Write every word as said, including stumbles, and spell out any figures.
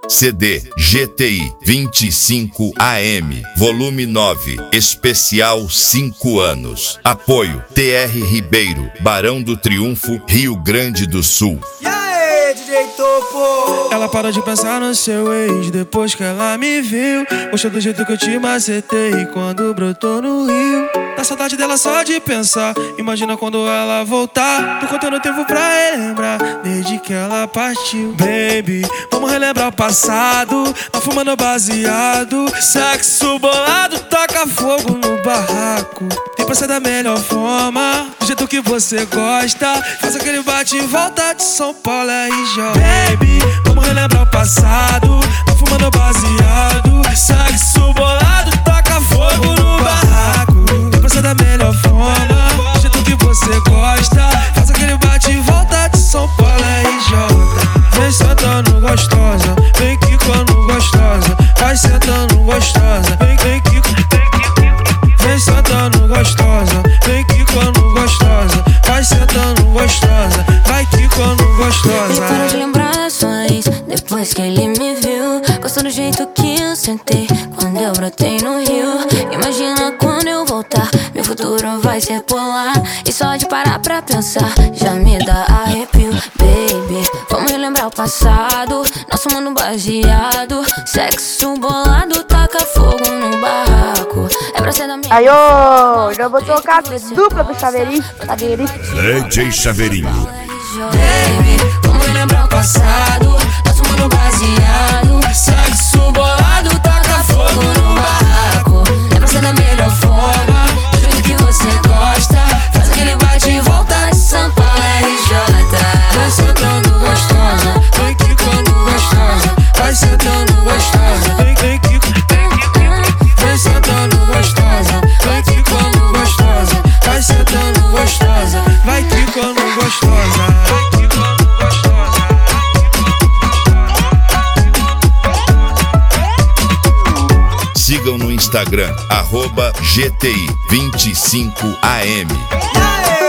C D G T I vinte e cinco A M, volume nove, especial cinco anos. Apoio T R Ribeiro, Barão do Triunfo, Rio Grande do Sul. E aí, D J Topo? Ela parou de pensar no seu ex depois que ela me viu. Gostou do jeito que eu te macetei quando brotou no Rio. Dá saudade dela só de pensar, imagina quando ela voltar. Tô contando tempo pra relembrar, desde que ela partiu. Baby, vamos relembrar o passado, tá fumando baseado. Sexo bolado, taca fogo no barraco. Tem pra ser da melhor forma, do jeito que você gosta. Faz aquele bate e volta de São Paulo R J. Baby, vamos relembrar o passado, tá fumando baseado. Sexo bolado, taca fogo no barraco. Da melhor forma, do jeito que você gosta. Faz aquele bate e volta de São Paulo R J. Vem sentando gostosa, vem quicando gostosa. Vai sentando gostosa, vem, vem quicando. Vem sentando gostosa, vem quicando gostosa. Vai sentando gostosa, vai quicando gostosa. Me para de lembrações, depois que ele me viu. Gostou do jeito que eu sentei quando eu brotei no Rio. Imagina quando eu voltar, meu futuro vai ser polar. E só de parar pra pensar, já me dá arrepio. Baby, vamos relembrar o passado, nosso mundo baseado. Sexo bolado, taca fogo no barraco. É pra ser da minha... Aí, ô, já vou tocar a dupla do Chaveirinho. D J Chaveirinho. Baby, vamos relembrar o passado, nosso mundo baseado. Sexo bolado, taca fogo no barraco. É pra ser da melhor forma, do jeito que você gosta. Faz aquele bate e volta de São Paulo R J. Vai sentando gostosa, vem quicando gostosa. Vai sentando gostosa, vem, vem quicando. Vem sentando gostosa, vai quicando gostosa. Vai sentando gostosa, vai quicando gostosa. Sigam no Instagram, arroba G T I vinte e cinco A M.